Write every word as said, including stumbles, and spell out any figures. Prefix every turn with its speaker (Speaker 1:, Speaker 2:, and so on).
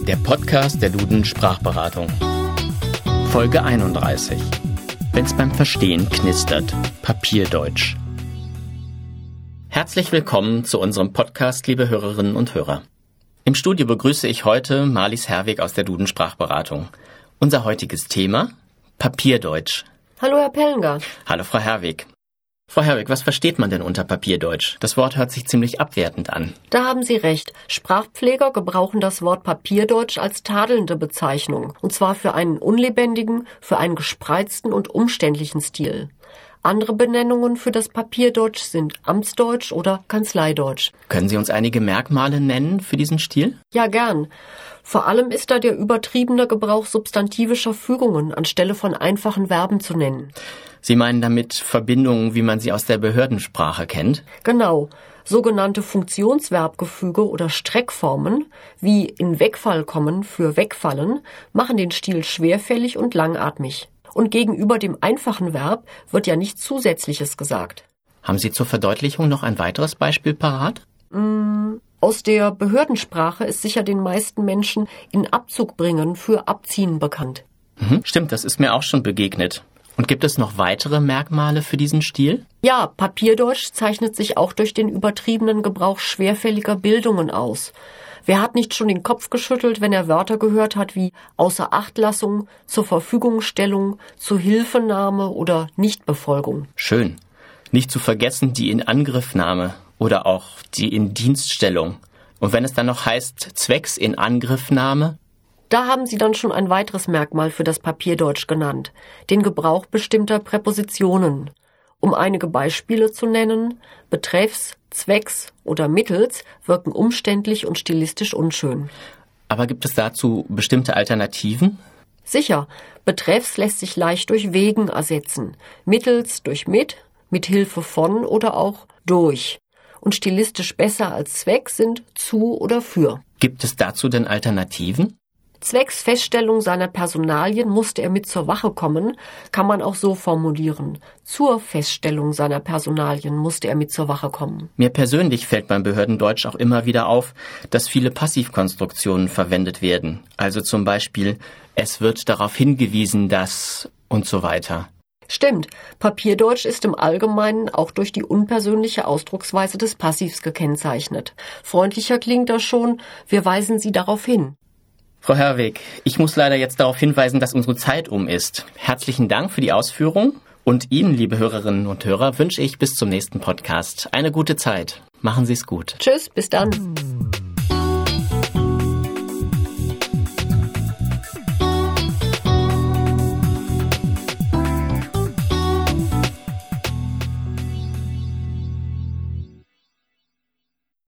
Speaker 1: Der Podcast der Duden Sprachberatung. Folge einunddreißig. Wenn's beim Verstehen knistert. Papierdeutsch. Herzlich willkommen zu unserem Podcast, liebe Hörerinnen und Hörer. Im Studio begrüße ich heute Marlies Herwig aus der Duden Sprachberatung. Unser heutiges Thema: Papierdeutsch.
Speaker 2: Hallo, Herr Pellinger.
Speaker 1: Hallo, Frau Herwig. Frau Herwig, was versteht man denn unter Papierdeutsch? Das Wort hört sich ziemlich abwertend an.
Speaker 2: Da haben Sie recht. Sprachpfleger gebrauchen das Wort Papierdeutsch als tadelnde Bezeichnung. Und zwar für einen unlebendigen, für einen gespreizten und umständlichen Stil. Andere Benennungen für das Papierdeutsch sind Amtsdeutsch oder Kanzleideutsch.
Speaker 1: Können Sie uns einige Merkmale nennen für diesen Stil?
Speaker 2: Ja, gern. Vor allem ist da der übertriebene Gebrauch substantivischer Fügungen anstelle von einfachen Verben zu nennen.
Speaker 1: Sie meinen damit Verbindungen, wie man sie aus der Behördensprache kennt?
Speaker 2: Genau. Sogenannte Funktionsverbgefüge oder Streckformen, wie in Wegfall kommen für wegfallen, machen den Stil schwerfällig und langatmig. Und gegenüber dem einfachen Verb wird ja nichts Zusätzliches gesagt.
Speaker 1: Haben Sie zur Verdeutlichung noch ein weiteres Beispiel parat?
Speaker 2: Mm, aus der Behördensprache ist sicher den meisten Menschen in Abzug bringen für Abziehen bekannt.
Speaker 1: Mhm, stimmt, das ist mir auch schon begegnet. Und gibt es noch weitere Merkmale für diesen Stil?
Speaker 2: Ja, Papierdeutsch zeichnet sich auch durch den übertriebenen Gebrauch schwerfälliger Bildungen aus. Wer hat nicht schon den Kopf geschüttelt, wenn er Wörter gehört hat wie Außerachtlassung, zur Verfügungstellung, Zuhilfenahme oder Nichtbefolgung?
Speaker 1: Schön. Nicht zu vergessen die Inangriffnahme oder auch die Indienststellung. Und wenn es dann noch heißt zwecks Inangriffnahme?
Speaker 2: Da haben Sie dann schon ein weiteres Merkmal für das Papierdeutsch genannt, den Gebrauch bestimmter Präpositionen. Um einige Beispiele zu nennen: betreffs, zwecks oder mittels wirken umständlich und stilistisch unschön.
Speaker 1: Aber gibt es dazu bestimmte Alternativen?
Speaker 2: Sicher, betreffs lässt sich leicht durch wegen ersetzen, mittels durch mit, mit Hilfe von oder auch durch. Und stilistisch besser als zwecks sind zu oder für.
Speaker 1: Gibt es dazu denn Alternativen?
Speaker 2: Zwecks Feststellung seiner Personalien musste er mit zur Wache kommen, kann man auch so formulieren. Zur Feststellung seiner Personalien musste er mit zur Wache kommen.
Speaker 1: Mir persönlich fällt beim Behördendeutsch auch immer wieder auf, dass viele Passivkonstruktionen verwendet werden. Also zum Beispiel, es wird darauf hingewiesen, dass und so weiter.
Speaker 2: Stimmt, Papierdeutsch ist im Allgemeinen auch durch die unpersönliche Ausdrucksweise des Passivs gekennzeichnet. Freundlicher klingt das schon, wir weisen Sie darauf hin.
Speaker 1: Frau Herwig, ich muss leider jetzt darauf hinweisen, dass unsere Zeit um ist. Herzlichen Dank für die Ausführung und Ihnen, liebe Hörerinnen und Hörer, wünsche ich bis zum nächsten Podcast eine gute Zeit. Machen Sie es gut.
Speaker 2: Tschüss, bis dann.